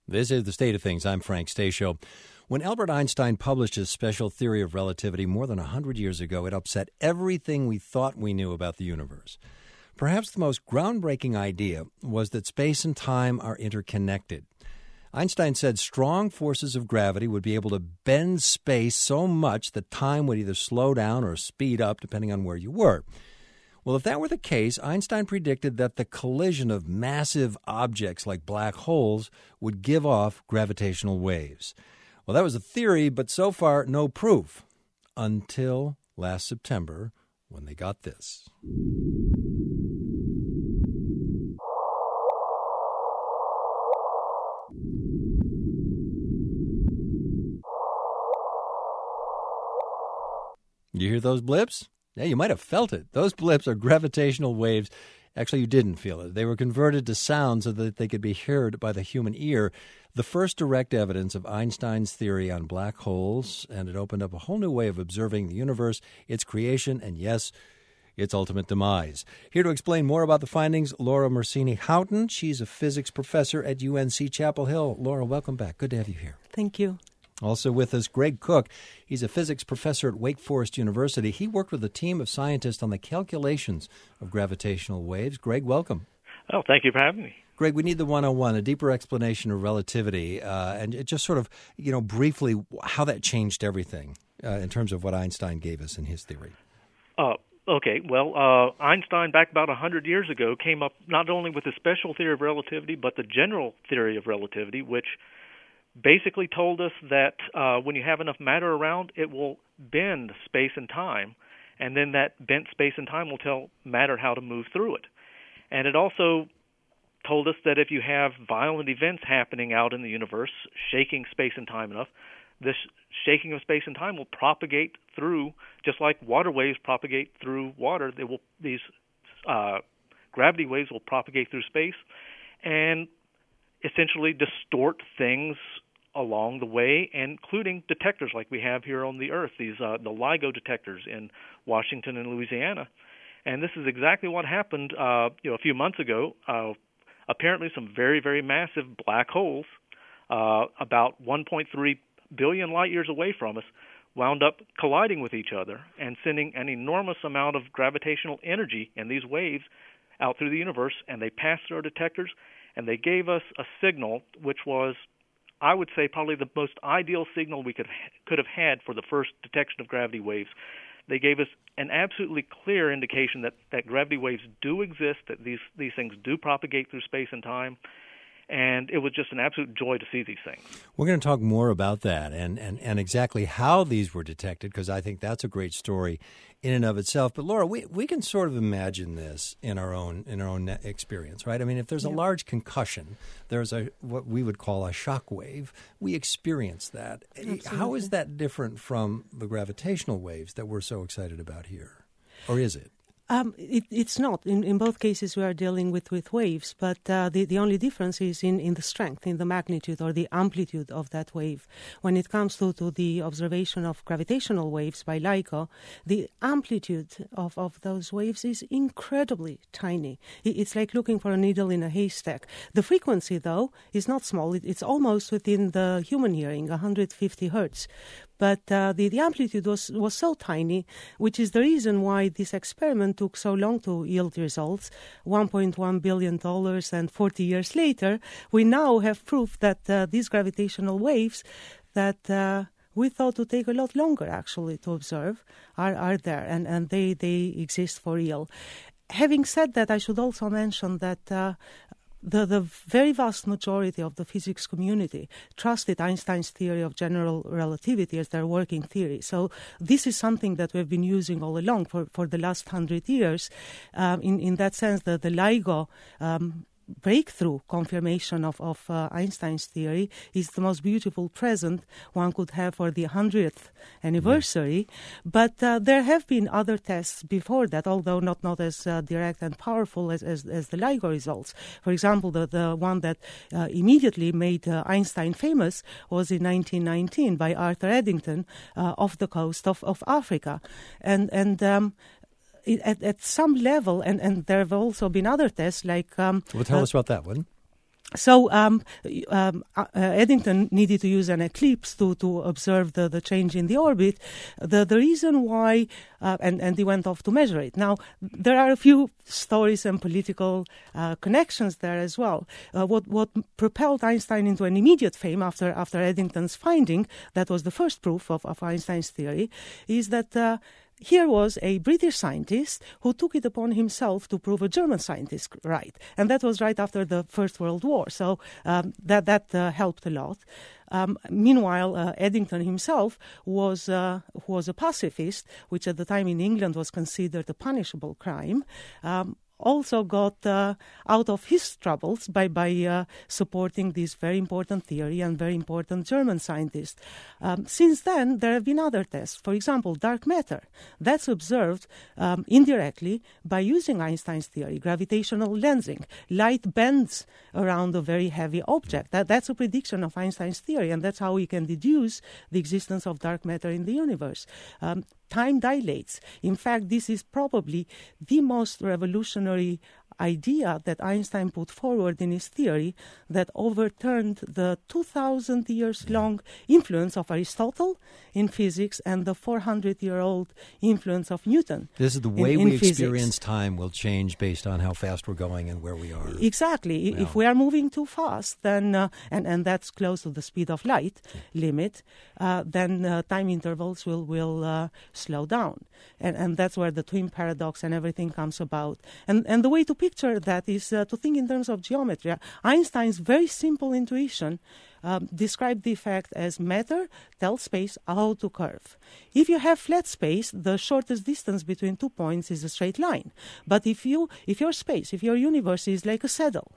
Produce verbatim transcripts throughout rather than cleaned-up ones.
This is The State of Things. I'm Frank Stasio. When Albert Einstein published his special theory of relativity more than one hundred years ago, it upset everything we thought we knew about the universe. Perhaps the most groundbreaking idea was that space and time are interconnected. Einstein said strong forces of gravity would be able to bend space so much that time would either slow down or speed up, depending on where you were. Well, if that were the case, Einstein predicted that the collision of massive objects like black holes would give off gravitational waves. Well, that was a theory, but so far no proof. Until last September, when they got this. You hear those blips? Yeah, you might have felt it. Those blips are gravitational waves. Actually, you didn't feel it. They were converted to sound so that they could be heard by the human ear. The first direct evidence of Einstein's theory on black holes, and it opened up a whole new way of observing the universe, its creation, and yes, its ultimate demise. Here to explain more about the findings, Laura Mersini-Houghton. She's a physics professor at U N C Chapel Hill. Laura, welcome back. Good to have you here. Thank you. Also with us, Greg Cook. He's a physics professor at Wake Forest University. He worked with a team of scientists on the calculations of gravitational waves. Greg, welcome. Oh, thank you for having me. Greg, we need the one oh one, a deeper explanation of relativity, uh, and it just sort of, you know, briefly how that changed everything uh, in terms of what Einstein gave us in his theory. Uh, okay, well, uh, Einstein back about one hundred years ago came up not only with the special theory of relativity, but the general theory of relativity, which basically told us that uh, when you have enough matter around, it will bend space and time, and then that bent space and time will tell matter how to move through it. And it also told us that if you have violent events happening out in the universe, shaking space and time enough, this shaking of space and time will propagate through, just like water waves propagate through water. They will, these uh, gravity waves will propagate through space and essentially distort things along the way, including detectors like we have here on the Earth, these uh, the LIGO detectors in Washington and Louisiana. And this is exactly what happened uh, you know, a few months ago. Uh, apparently some very, very massive black holes, uh, about one point three billion light years away from us, wound up colliding with each other and sending an enormous amount of gravitational energy in these waves out through the universe, and they passed through our detectors, and they gave us a signal which was, I would say, probably the most ideal signal we could could have had for the first detection of gravity waves. They gave us an absolutely clear indication that, that gravity waves do exist, that these, these things do propagate through space and time, and it was just an absolute joy to see these things. We're going to talk more about that and, and, and exactly how these were detected, because I think that's a great story in and of itself. But Laura, we, we can sort of imagine this in our own in our own experience, right? I mean, if there's a yeah. large concussion, there's a what we would call a shock wave. We experience that. Absolutely. How is that different from the gravitational waves that we're so excited about here? Or is it? Um, it, it's not. In, in both cases, we are dealing with, with waves, but uh, the, the only difference is in, in the strength, in the magnitude or the amplitude of that wave. When it comes to, to the observation of gravitational waves by LIGO, the amplitude of, of those waves is incredibly tiny. It, it's like looking for a needle in a haystack. The frequency, though, is not small. It, it's almost within the human hearing, one hundred fifty hertz. But uh, the, the amplitude was, was so tiny, which is the reason why this experiment took so long to yield results, one point one billion dollars, and forty years later, we now have proof that uh, these gravitational waves that uh, we thought would take a lot longer, actually, to observe, are, are there, and, and they, they exist for real. Having said that, I should also mention that uh, The, the very vast majority of the physics community trusted Einstein's theory of general relativity as their working theory. So this is something that we've been using all along for, for the last hundred years. Um, in, in that sense, the, the LIGO um, breakthrough confirmation of, of uh, Einstein's theory is the most beautiful present one could have for the hundredth anniversary. Mm. But uh, there have been other tests before that, although not, not as uh, direct and powerful as, as, as the LIGO results. For example, the, the one that uh, immediately made uh, Einstein famous was in nineteen nineteen by Arthur Eddington uh, off the coast of, of Africa. And, and um, At, at some level, and, and there have also been other tests like... Um, well, tell uh, us about that one. So um, um, uh, Eddington needed to use an eclipse to, to observe the, the change in the orbit. The the reason why, uh, and, and he went off to measure it. Now, there are a few stories and political uh, connections there as well. Uh, what what propelled Einstein into an immediate fame after, after Eddington's finding, that was the first proof of, of Einstein's theory, is that uh, here was a British scientist who took it upon himself to prove a German scientist right. And that was right after the First World War. So um, that, that uh, helped a lot. Um, meanwhile, uh, Eddington himself was uh, was a pacifist, which at the time in England was considered a punishable crime. Um, also got uh, out of his troubles by, by uh, supporting this very important theory and very important German scientist. Um, since then, there have been other tests. For example, dark matter. That's observed um, indirectly by using Einstein's theory, gravitational lensing. Light bends around a very heavy object. That, that's a prediction of Einstein's theory, and that's how we can deduce the existence of dark matter in the universe. Um, Time dilates. In fact, this is probably the most revolutionary idea that Einstein put forward in his theory that overturned the two thousand years long influence of Aristotle in physics and the four hundred year old influence of Newton. This is the way in, in we physics. experience time will change based on how fast we're going and where we are. Exactly. Wow. If we are moving too fast, then uh, and, and that's close to the speed of light limit, uh, then uh, time intervals will, will uh, slow down. And, and that's where the twin paradox and everything comes about. And, and the way to picture that is uh, to think in terms of geometry. Einstein's very simple intuition um, described the effect as matter tells space how to curve. If you have flat space, the shortest distance between two points is a straight line. But if you, if your space, if your universe is like a saddle,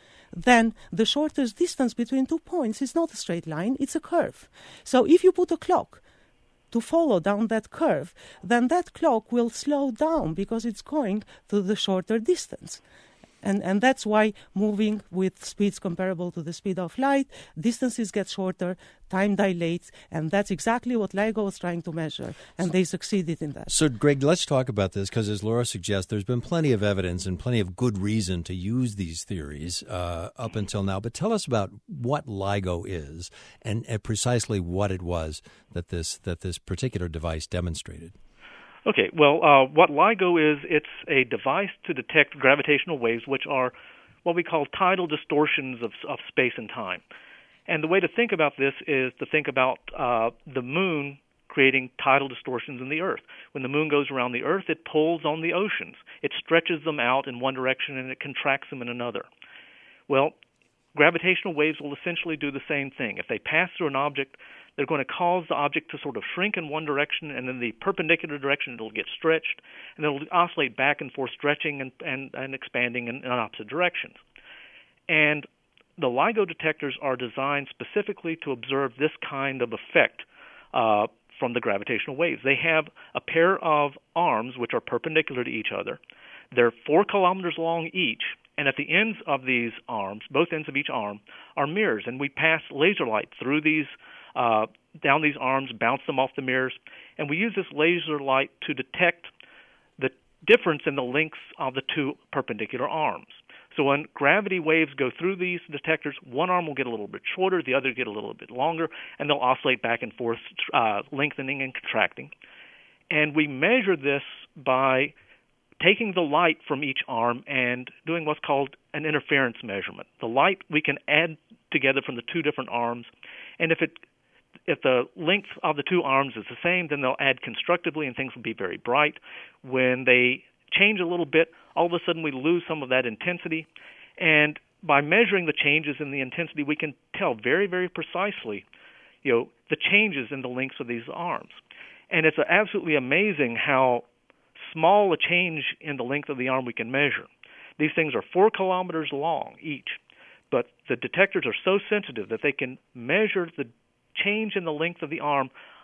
then the shortest distance between two points is not a straight line, it's a curve. So if you put a clock to follow down that curve, then that clock will slow down because it's going to the shorter distance. And and that's why moving with speeds comparable to the speed of light, distances get shorter, time dilates, and that's exactly what LIGO was trying to measure, and they succeeded in that. So, Greg, let's talk about this, because as Laura suggests, there's been plenty of evidence and plenty of good reason to use these theories uh, up until now. But tell us about what LIGO is and, and precisely what it was that this that this particular device demonstrated. Okay, well, uh, what LIGO is, it's a device to detect gravitational waves, which are what we call tidal distortions of, of space and time. And the way to think about this is to think about uh, the moon creating tidal distortions in the Earth. When the moon goes around the Earth, it pulls on the oceans. It stretches them out in one direction and it contracts them in another. Well, gravitational waves will essentially do the same thing. If they pass through an object, they're going to cause the object to sort of shrink in one direction, and in the perpendicular direction it'll get stretched, and it'll oscillate back and forth, stretching and, and, and expanding in, in opposite directions. And the LIGO detectors are designed specifically to observe this kind of effect uh, from the gravitational waves. They have a pair of arms which are perpendicular to each other. They're four kilometers long each, and at the ends of these arms, both ends of each arm, are mirrors, and we pass laser light through these Uh, down these arms, bounce them off the mirrors, and we use this laser light to detect the difference in the lengths of the two perpendicular arms. So when gravity waves go through these detectors, one arm will get a little bit shorter, the other get a little bit longer, and they'll oscillate back and forth, uh, lengthening and contracting. And we measure this by taking the light from each arm and doing what's called an interference measurement. The light we can add together from the two different arms, and if it If the length of the two arms is the same, then they'll add constructively and things will be very bright. When they change a little bit, all of a sudden we lose some of that intensity. And by measuring the changes in the intensity, we can tell very, very precisely, you know, the changes in the lengths of these arms. And it's absolutely amazing how small a change in the length of the arm we can measure. These things are four kilometers long each, but the detectors are so sensitive that they can measure the change in the length of the arm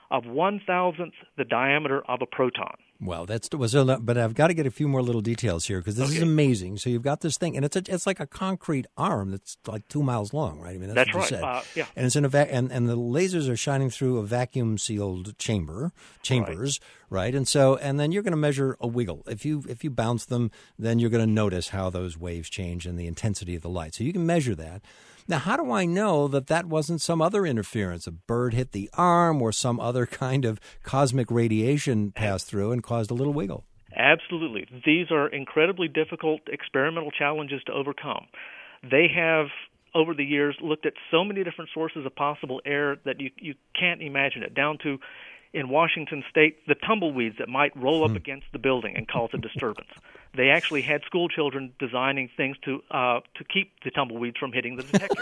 of one thousandth the diameter of a proton. Well, that's was, but I've got to get a few more little details here because this okay. is amazing. So you've got this thing, and it's a, it's like a concrete arm that's like two miles long, right? I mean, that's, that's what right. You said. Uh, yeah, and it's in a va- and and the lasers are shining through a vacuum sealed chamber chambers, right. right? And so and then you're going to measure a wiggle. If you if you bounce them, then you're going to notice how those waves change and the intensity of the light. So you can measure that. Now, how do I know that that wasn't some other interference? A bird hit the arm or some other kind of cosmic radiation passed through and caused a little wiggle? Absolutely. These are incredibly difficult experimental challenges to overcome. They have, over the years, looked at so many different sources of possible error that you, you can't imagine it, down to, in Washington State, the tumbleweeds that might roll up hmm. against the building and cause a disturbance. They actually had school children designing things to uh, to keep the tumbleweeds from hitting the detector.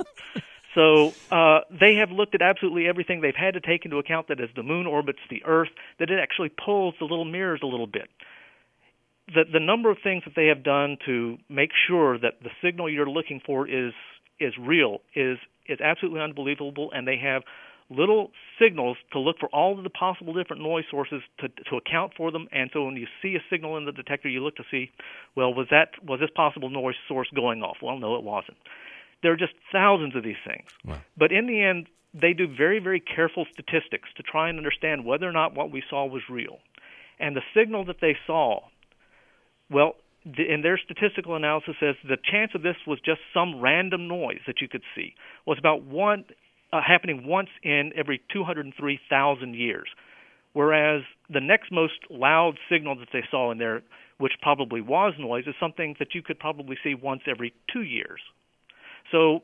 So uh, they have looked at absolutely everything. They've had to take into account that as the moon orbits the Earth, that it actually pulls the little mirrors a little bit. The, the number of things that they have done to make sure that the signal you're looking for is is real is is absolutely unbelievable, and they have little signals to look for all of the possible different noise sources to to account for them. And so when you see a signal in the detector, you look to see, well, was that was this possible noise source going off? Well, no, it wasn't. There are just thousands of these things. Wow. But in the end, they do very, very careful statistics to try and understand whether or not what we saw was real. And the signal that they saw, well, the, in their statistical analysis says the chance of this was just some random noise that you could see was about one Uh, happening once in every two hundred three thousand years, whereas the next most loud signal that they saw in there, which probably was noise, is something that you could probably see once every two years. So,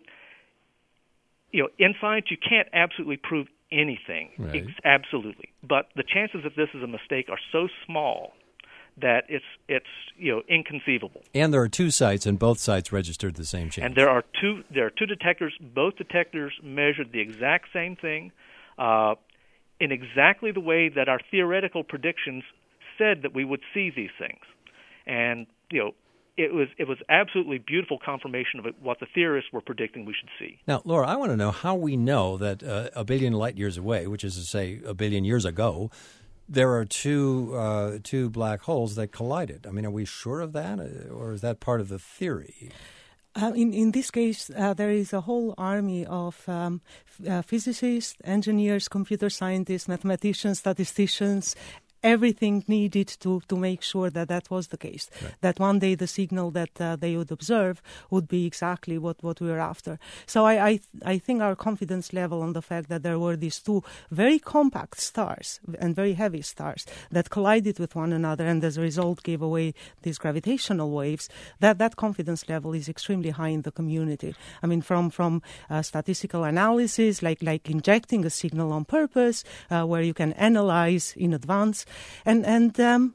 you know, in science, you can't absolutely prove anything, right. It's absolutely, but the chances that this is a mistake are so small that it's it's you know inconceivable. And there are two sites, and both sites registered the same change. And there are two there are two detectors. Both detectors measured the exact same thing, uh, in exactly the way that our theoretical predictions said that we would see these things. And you know, it was it was absolutely beautiful confirmation of it, what the theorists were predicting we should see. Now, Laura, I want to know how we know that uh, a billion light years away, which is to say a billion years ago, there are two uh, two black holes that collided. I mean, are we sure of that, or is that part of the theory? Uh, in, in this case, uh, there is a whole army of um, f- uh, physicists, engineers, computer scientists, mathematicians, statisticians, everything needed to, to make sure that that was the case, right. That one day the signal that uh, they would observe would be exactly what, what we were after. So I, I I think our confidence level on the fact that there were these two very compact stars and very heavy stars that collided with one another and as a result gave away these gravitational waves, that, that confidence level is extremely high in the community. I mean, from, from uh, statistical analysis, like, like injecting a signal on purpose, uh, where you can analyze in advance, And and um,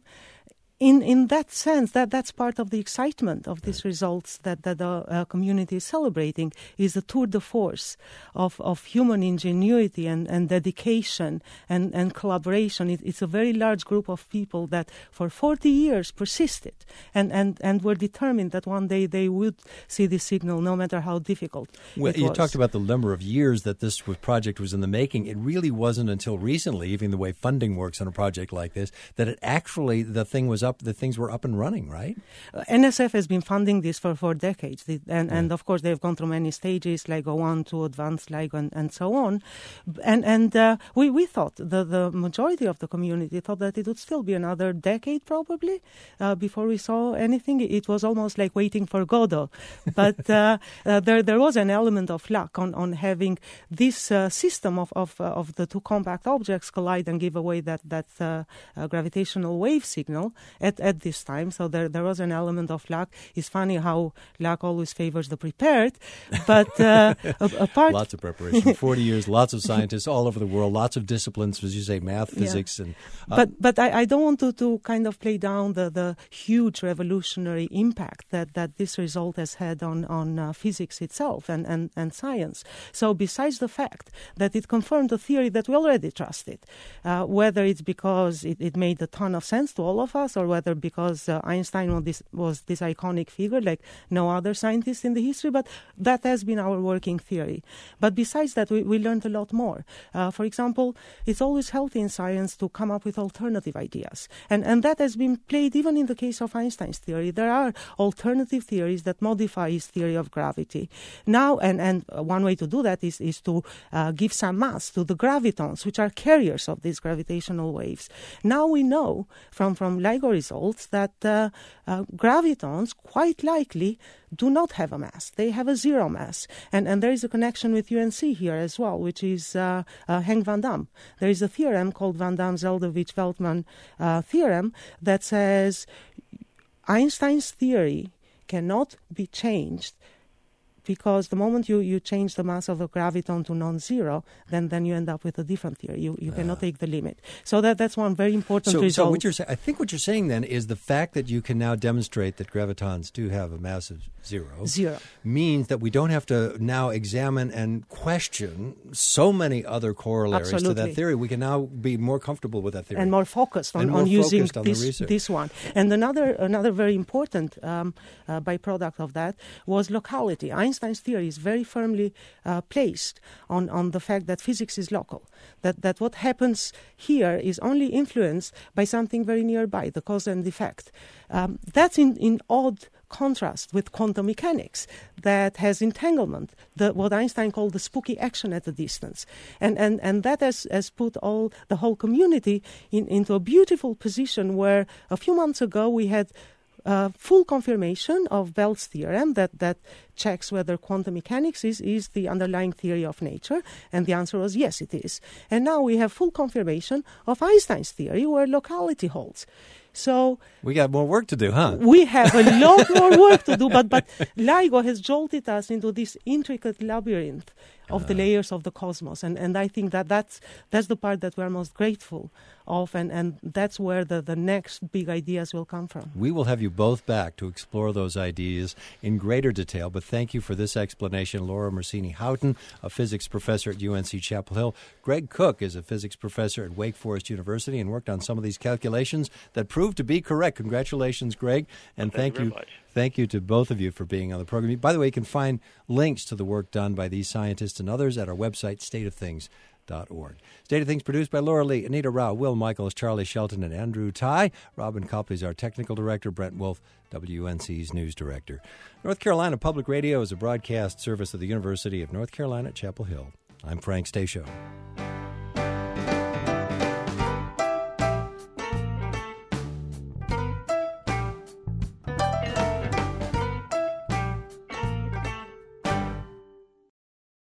in in that sense, that that's part of the excitement of these results that, that the uh, community is celebrating, is the tour de force of, of human ingenuity and, and dedication and, and collaboration. It, it's a very large group of people that for forty years persisted and, and, and were determined that one day they would see the signal, no matter how difficult well, it you was. talked about the number of years that this project was in the making. It really wasn't until recently, even the way funding works on a project like this, that it actually, the thing was up, the things were up and running, right? Uh, N S F has been funding this for, for decades. And, yeah. and of course, they've gone through many stages, LIGO one, two, advanced LIGO, and, and so on. And and uh, we, we thought, the, the majority of the community thought that it would still be another decade probably uh, before we saw anything. It was almost like waiting for Godot. But uh, uh, there there was an element of luck on, on having this uh, system of, of, uh, of the two compact objects collide and give away that, that uh, uh, gravitational wave signal at, at this time. So there, there was an element of luck. It's funny how luck always favors the prepared. But uh, apart... Lots of preparation. forty years, lots of scientists all over the world, lots of disciplines, as you say, math, physics. Yeah. and uh, But but I, I don't want to, to kind of play down the, the huge revolutionary impact that, that this result has had on, on uh, physics itself and, and, and science. So besides the fact that it confirmed a theory that we already trusted, uh, whether it's because it, it made a ton of sense to all of us or whether because uh, Einstein was this, was this iconic figure like no other scientist in the history, but that has been our working theory. But besides that, we, we learned a lot more. Uh, for example, it's always healthy in science to come up with alternative ideas. And, and that has been played even in the case of Einstein's theory. There are alternative theories that modify his theory of gravity. Now, and, and one way to do that is, is to uh, give some mass to the gravitons, which are carriers of these gravitational waves. Now we know from, from LIGO results that uh, uh, gravitons quite likely do not have a mass. They have a zero mass. And, and there is a connection with U N C here as well, which is uh, uh, Henk van Dam. There is a theorem called Van Dam-Zeldovich-Veltman uh, theorem that says Einstein's theory cannot be changed because the moment you, you change the mass of a graviton to non-zero, then, then you end up with a different theory. You you uh. cannot take the limit. So that, that's one very important so, result. So what you're saying, I think what you're saying then is the fact that you can now demonstrate that gravitons do have a mass of zero, zero. means that we don't have to now examine and question so many other corollaries Absolutely. to that theory. We can now be more comfortable with that theory. And more focused on, more on using focused on this, this one. And another another very important um, uh, byproduct of that was locality. Einstein's theory is very firmly uh, placed on, on the fact that physics is local, that, that what happens here is only influenced by something very nearby, the cause and effect. Um, that's in, in odd contrast with quantum mechanics that has entanglement, the, what Einstein called the spooky action at a distance. And, and, and that has, has put all the whole community in, into a beautiful position where a few months ago we had Uh, full confirmation of Bell's theorem that, that checks whether quantum mechanics is, is the underlying theory of nature, and the answer was yes, it is. And now we have full confirmation of Einstein's theory where locality holds. So we got more work to do, huh? We have a lot more work to do, but, but LIGO has jolted us into this intricate labyrinth of uh. the layers of the cosmos, and, and I think that that's, that's the part that we're most grateful of, and, and that's where the, the next big ideas will come from. We will have you both back to explore those ideas in greater detail, but thank you for this explanation. Laura Mersini-Houghton, a physics professor at U N C Chapel Hill. Greg Cook is a physics professor at Wake Forest University and worked on some of these calculations that proved to be correct. Congratulations, Greg, and well, thank, thank you. you, thank you to both of you for being on the program. By the way, you can find links to the work done by these scientists and others at our website, state of things dot org. State of Things produced by Laura Lee, Anita Rao, Will Michaels, Charlie Shelton, and Andrew Tai. Robin Copley is our technical director. Brent Wolf, W N C's news director. North Carolina Public Radio is a broadcast service of the University of North Carolina at Chapel Hill. I'm Frank Stasio.